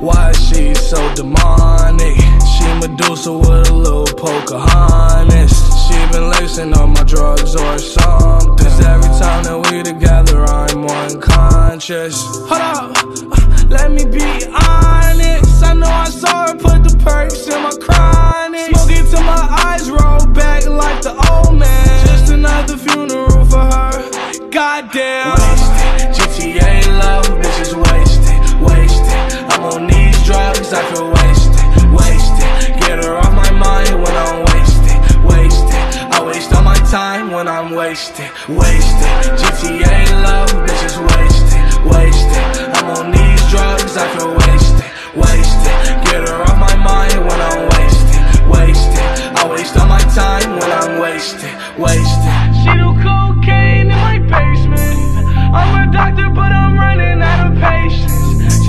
Why is she so demonic? She Medusa with a little Pocahontas. She been lacing up my drugs or something. 'Cause every time that we together I'm unconscious. Hold up, let me be honest. I know I saw her put the perks in my chronic. Smoking till my eyes roll back like the old man. Just another funeral for her. Goddamn. Wasted, GTA love, bitches wasted, wasted. I'm on these drugs, I feel wasted, wasted. Get her off my mind when I'm wasted, wasted. I waste all my time when I'm wasted, wasted. GTA love, bitches wasted, wasted. I'm on these drugs, I feel wasted, wasted. Get her off my mind when I'm wasted, wasted. I waste all my time when I'm wasted, wasted.